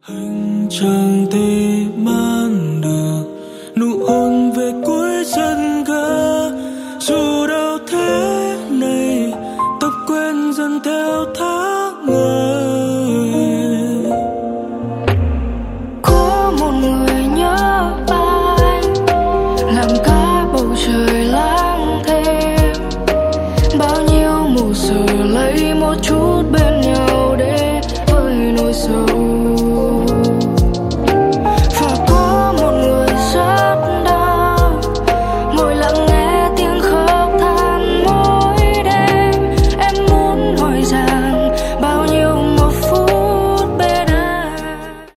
Hành trang ti man được nụ hôn về cuối chân ga, dù đâu thế này tóc quen dần theo tháng ngày. Có một người nhớ anh, làm cả bầu trời lang thang, bao nhiêu mù sờ lấy một chút